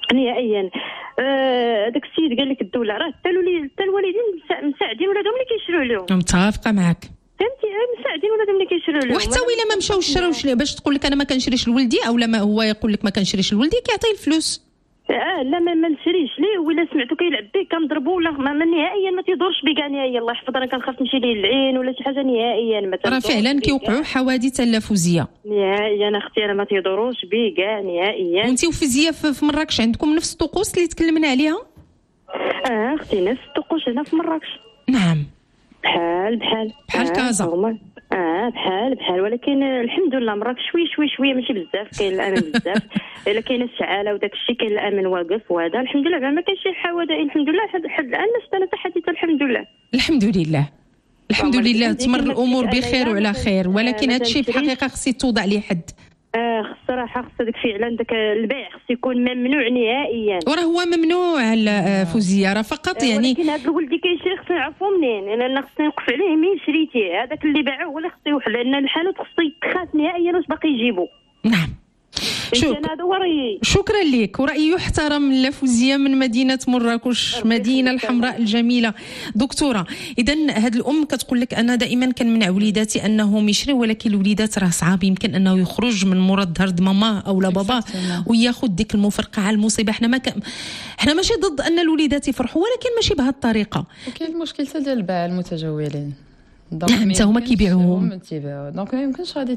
نهائيا. هذاك آه السيد قال لك الدوله راه حتى حتى الوالدين مساعدين ولادهم اللي كيشريو لهم. متفقه معك. فهمتي مساعدين ولادهم اللي كيشريو لهم. وحتى وإلا ما مشاوش شراوش باش تقول لك انا ما كنشريش لولدي، اولا ما هو يقول لك ما كنشريش لولدي كيعطيه الفلوس. اه لا ما, ما نشريش ليه، ولا سمعتو كيلعب به كنضربو ولا ما, ما نهائيا ما تيدورش بي كاع نهائيا. الله يحفظ انا كنخاف نمشي ليه العين ولا شي حاجه نهائيا. ما راه فعلا كيوقعوا حوادث لا فوزيه نهائيا. انا اختي انا ما تيدوروش بي كاع نهائيا. وانتي وفوزيه في مراكش عندكم نفس الطقوس اللي تكلمنا عليها؟ اه اختي نفس الطقوس هنا في مراكش. نعم بحال بحال بحال آه كازا. اه بحال بحال ولكن الحمد لله مراكش شوي شوي شويه ماشي بزاف كاين الامن بزاف. الا كاين السعاله وداك الشيء كاين الامن واقف، وهذا الحمد لله ما كاينش شي حوادث الحمد لله حد الان السنه حديثه الحمد لله. الحمد لله الحمد لله تمر الامور بخير وعلى خير، ولكن هذا الشيء في الحقيقه خص يتوضع ليه حد. اه خص صراحه خص داك فعلا داك البيع خص يكون ممنوع نهائيا. وراه هو ممنوع فوزيه راه فقط يعني. ولكن هذا الولد اللي كيشري خصنا نعرفوا منين، لان خصنا نوقف عليه مين شريتيه. هذاك اللي باعوه ولا خصو يوحل، لان الحانوت خصو يتخاف نهائيا واش باقي يجيبوا. نعم شكرا شكرا لك، ورأيي يحترم لفوزية من مدينة مراكش مدينة الحمراء الجميلة. دكتورة إذا هاد الأم كتقول لك أنا دائما كنمنع وليداتي أنهم يشريو، ولكن الوليدات راه صعاب يمكن أنه يخرج من مورا الدار ماما أو لا بابا وياخذ ديك المفرقة على المصيبة. احنا ما ك... احنا ماشي ضد أن الوليدات يفرحوا، ولكن ماشي بهذه الطريقة. وكاين المشكل حتى ديال الباع المتجولين حتى هما كيبيعوهم دونك ما يمكنش غادي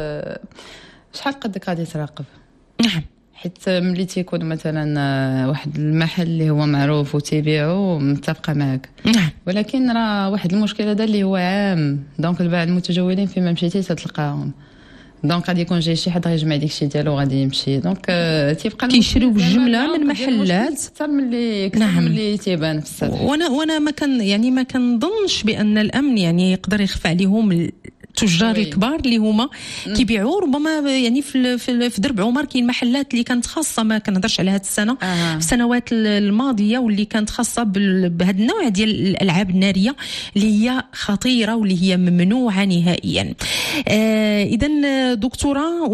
شحال قدك غادي تراقب. نعم حيت ملي تيكون مثلا واحد المحل اللي هو معروف وتيبيعو متفقه معك. نعم ولكن راه واحد المشكل هذا اللي هو عام، دونك الباع المتجولين فيما مشيتي تتلقاهم، دونك غادي يكون جاي شي حد غيجمع داكشي ديالو غادي يمشي، دونك تيبقى كيشريو بالجمله من محلات اكثر من اللي اكثر نعم. من اللي تيبان في السطح. وانا وانا ما كان يعني ما كنظنش بان الامن يعني يقدر يخفى عليهم التجار الكبار اللي هما كيبيعوا. ربما يعني في في, في درب عمر كاين محلات اللي كانت خاصه، ما كنهضرش على هذه السنه آه. في السنوات الماضيه واللي كانت خاصه بهذا النوع ديال الالعاب الناريه اللي هي خطيره واللي هي ممنوعه نهائيا. آه اذا دكتوره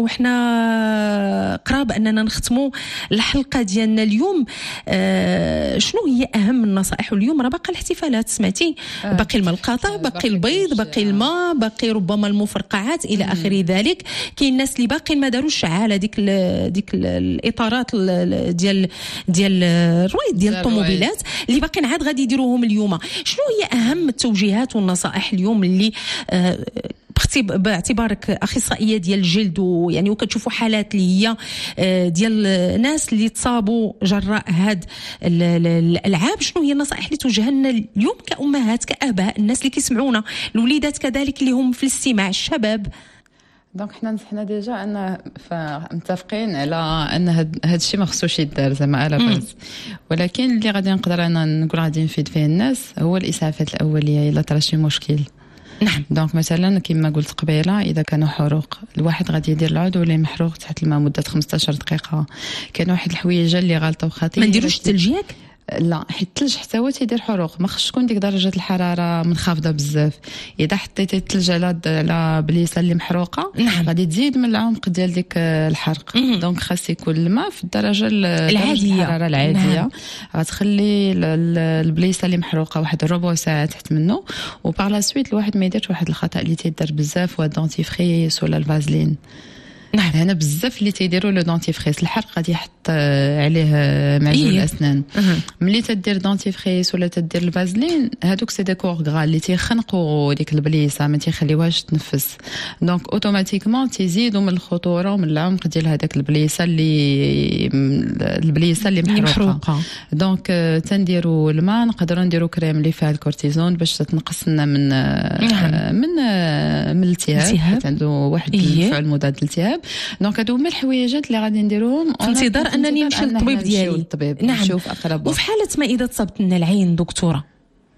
وحنا قراب اننا نختموا الحلقه ديالنا اليوم. آه شنو هي اهم النصائح؟ واليوم راه باقي الاحتفالات سمعتي آه. باقي الماء القاطع، باقي البيض، باقي الماء، باقي ربما المفرقعات الى اخر ذلك. كاين الناس اللي باقي ما داروش شعاله ديك ال ديك ال الاطارات ديال ديال الرويد ديال الطوموبيلات اللي باقيين عاد غادي يديروهم اليوم. شنو هي اهم التوجيهات والنصائح اليوم اللي آه باعتبارك اخصائيه ديال الجلد ويعني وكتشوفوا حالات اللي هي ديال الناس اللي تصابوا جراء هاد الالعاب، شنو هي النصائح اللي توجه لنا اليوم كامهات كاباء الناس اللي كيسمعونا، الوليدات كذلك اللي هم في الاستماع، الشباب؟ دونك حنا حنا ديجا ان متفقين على ان هاد الشيء ما خصوش يدار زعما على باز، ولكن اللي غادي نقدر انا نقول غادي نفيد فيه الناس هو الاسعافات الاوليه الا طرا شي مشكل. نعم. دونك مثلا كما قلت قبيله اذا كانوا حروق الواحد غادي يدير العضو اللي محروق تحت الماء مده خمسطاش دقيقه. كاين واحد الحويجه اللي غالطه وخطيره ما نديروش الثلج ياك؟ لا حيت الثلج حتى هو تيدير حروق، ما خصش تكون ديك درجه الحراره منخفضه بزاف. اذا حطيتي الثلج على على بليصه اللي محروقه نعم. غادي تزيد من العمق ديال ديك الحرق. مم. دونك خاص يكون الماء في الدرجه العاديه الحراره العاديه. نعم. غتخلي البليصه اللي محروقه واحد ربع ساعه تحت منه، وبار لا سويت الواحد ما يديرش واحد الخطا اللي تيدار بزاف هو الدونتيفريس ولا الفازلين. نعم. هنا بزاف اللي تيديروا لو دونتيفريس الحرق غادي يحط عليه معجون إيه؟ الاسنان. ملي تدير دونتيفريس ولا تدير الفازلين هادوك سي دي كورغرا اللي تيخنقوا ديك البليصه ما تيخليوهاش تنفس، دونك اوتوماتيكمون تيزيدوا من الخطوره ومن العمق ديال هذاك البليصه اللي البليصه اللي محروقه, محروقة. دونك تنديروا الماء، نقدروا نديروا كريم اللي فيها الكورتيزون باش تنقص لنا من نعم. من من الالتهاب، عنده واحد إيه؟ الفعل مضاد للالتهاب. دونك هادو هما الحويجات اللي غادي نديروهم في انتظار انني نمشي للطبيب ديالي. نعم. نشوف اقرب. وفي حاله ما اذا تصابت لنا العين دكتوره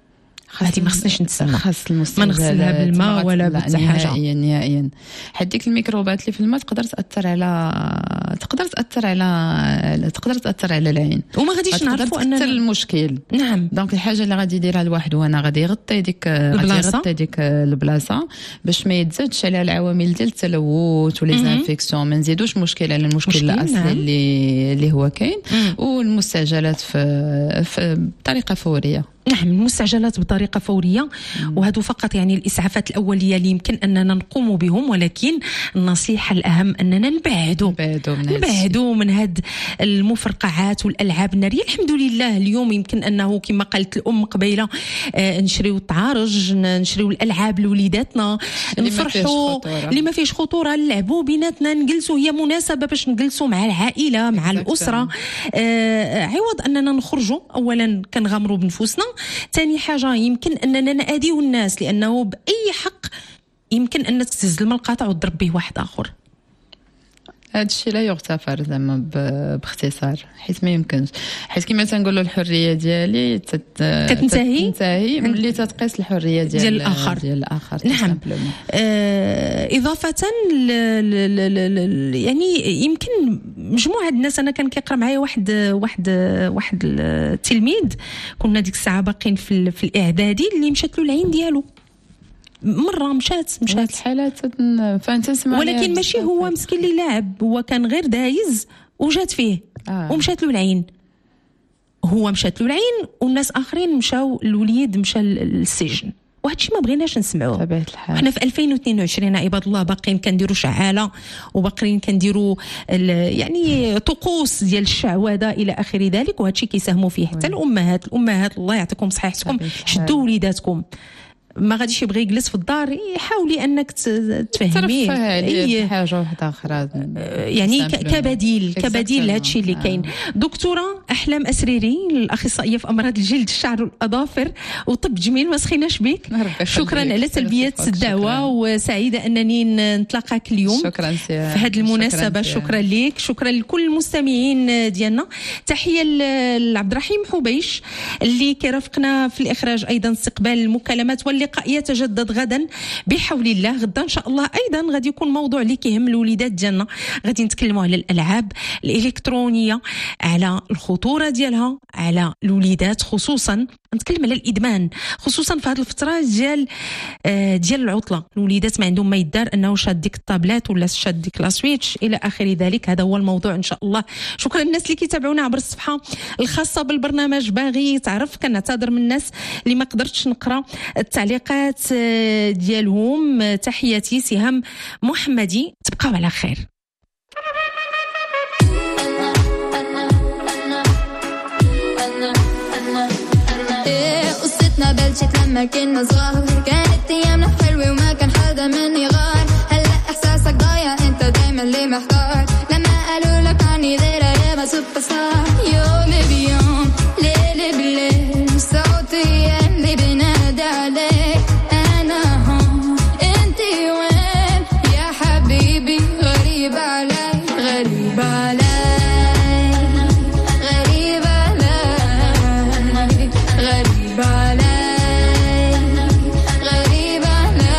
هذه ما خصناش نتسنى، خاص المستجدات ما نغسلها بالماء ولا بحتى حاجه نهائيا نهائيا. حيت ديك الميكروبات اللي في الماء تقدر تاثر على تقدر تاثر على تقدر تاثر على العين، وما غاديش نعرفوا ان المشكل. نعم. دونك الحاجه اللي غادي يديرها الواحد هو انا غادي يغطي ديك يغطي ديك البلاصه باش ما يتزادش على العوامل ديال التلوث وليزانفيكسيون، ما نزيدوش مشكل على المشكل الاصلي نعم. اللي اللي هو كاين، والمستعجلات في, في بطريقه فوريه. نعم، المستعجلات بطريقة فورية، وهذا فقط يعني الإسعافات الأولية اللي يمكن أننا نقوم بهم، ولكن النصيحة الأهم أننا نبعدوا نبعدوا من هاد المفرقعات والألعاب النارية. الحمد لله اليوم يمكن أنه كما قالت الأم قبيلة آه نشريو الطعارج، نشريو الألعاب لوليداتنا، نفرحوا اللي ما فيش خطورة، نلعبوا بيناتنا، نجلسوا، هي مناسبة باش نجلسوا مع العائلة مع الأسرة، آه عوض أننا نخرجوا. أولا كنغامروا بنفوسنا، ثاني حاجة يمكن أننا نأذيو الناس، لأنه بأي حق يمكن أنك تهز الماء القاطع وتضرب به واحد آخر. هذا الشيء لا يغتفر زعما باختصار، حيت ما يمكنش، حيت كما تنقولوا الحريه ديالي تت... كتنتهي تنتهي ملي تتقيس الحريه ديال, ديال الاخر ديال الاخر. نعم. آه اضافه ل... ل... ل... ل... يعني يمكن مجموعه الناس، انا كان كيقرا معايا واحد واحد واحد التلميذ، كنا ديك الساعه باقين في, ال... في الاعدادي، اللي مشات له العين ديالو مرة مشات مشات الحالات فانت تسمع، ولكن ماشي هو مسكين اللي لاعب، هو كان غير دايز وجات فيه آه. ومشات له العين، هو مشات له العين والناس آخرين مشاو، الوليد مشى للسجن، وهذا الشيء ما بغيناش نسمعوه. احنا في ألفين واثنين وعشرين عباد الله باقيين كنديروا شعاله، وباقيين كنديروا يعني طقوس ديال الشعوذه الى اخر ذلك، وهذا الشيء كيساهموا فيه حتى الامهات. الامهات الله يعطيكم صحيحتكم، شدوا وليداتكم، ما غاديش يبغي يجلس في الدار، حاولي انك تفهميه اي حاجه واحده اخرى يعني كبديل كبديل لهذا الشيء اللي كاين. دكتوره احلام اسريري، الاخصائيه في امراض الجلد الشعر والاظافر وطب جميل، ما سخيناش بك، شكرا على تلبيه الدعوه، وسعيده انني نتلاقاك اليوم شكرا في هذه المناسبه. شكرا, شكرا لك، شكرا لكل المستمعين ديالنا. تحيه لعبد الرحيم حبيش اللي كيرافقنا في الاخراج، ايضا استقبال المكالمات، واللقاء يتجدد غدا بحول الله. غدا ان شاء الله ايضا غادي يكون موضوع اللي كيهم الوليدات ديالنا، غادي نتكلموا على الالعاب الالكترونيه، على الخطوره ديالها على الوليدات، خصوصا نتكلم على الادمان، خصوصا في هذه الفتره ديال آه ديال العطله، الوليدات ما عندهم ما يدار، انه شاد ديك الطابلات ولا شاد ديك لا سويتش الى اخر ذلك. هذا هو الموضوع ان شاء الله. شكرا للناس اللي كيتابعونا عبر الصفحه الخاصه بالبرنامج. باغي تعرف، كنعتذر من الناس اللي ما قدرتش نقرا التعليقات ديالهم. تحياتي سهام محمدي، تبقاو على خير. قصتنا بلشت لما كنا صغار، كانت ايامنا حلوه وما كان حدا مني غار. هلا احساسك ضايع، انت دايما اللي محتار، لما قالوا لك عني غير يا ما سوبر ستار. يوم بيوم ليل بليل صوتي اللي بنادى عليك، انا هون انتي وين يا حبيبي، غريب علي غريب علي غريب علي غريب علي غريب علي.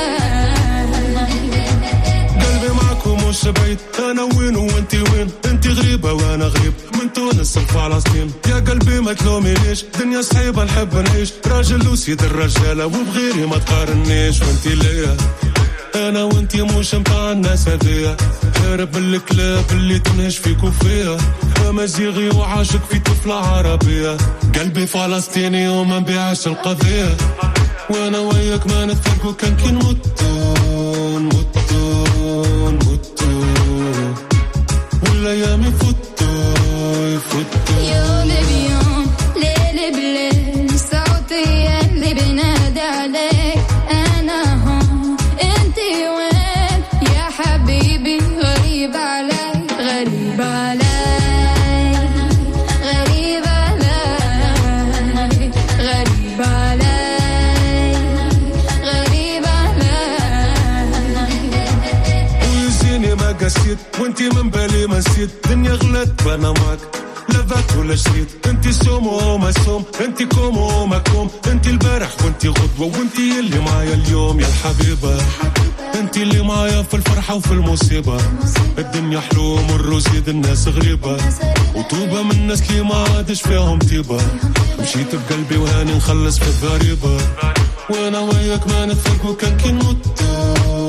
قلبي معكم مش بعيد، انا وين وانتي وين، انتي غريبة وانا غريب، من تونس لفلسطين. يا قلبي ما تلومينيش، دنيا صحيبة نحب نعيش، راجل وسيد الرجالة وبغيري ما تقارنيش. وانتي ليا انا وانتي مش متاع الناس هذيا، هرب من الكلاب اللي تنهش فيك وفيها، مزيغي وعاشق في طفلة عربية. قلبي فلسطيني وما نبيعش القضية، وانا وياك ما نتفرقوا، كان كي نموتو نموتو نموتو والايام يفوتو يفوتو. يوم بيوم ليل بليل صوتي اللي بينادى عليك، انا هون انتي وين يا حبيبي، غريب علي غريب علي غريب علي غريب علي غريب علي. ويزيني ما قسيت وانتي من بالي ما نسيت، دنيا غلط وانا معك، لا بعت ولا شريت، انتي سوم وما سوم، انتي كوم وما كوم، انتي البارح وانتي غدوة وانتي اللي معايا اليوم يا الحبيبة، انتي اللي معايا في الفرحة وفي المصيبة، الدنيا حلو مر وزيد الناس غريبة، وطوبة من الناس اللي ما عادش فيهم طيبة، مشيت بقلبي وهاني نخلص في الضريبة، وانا وياك ما نتفرق وكان كي نموت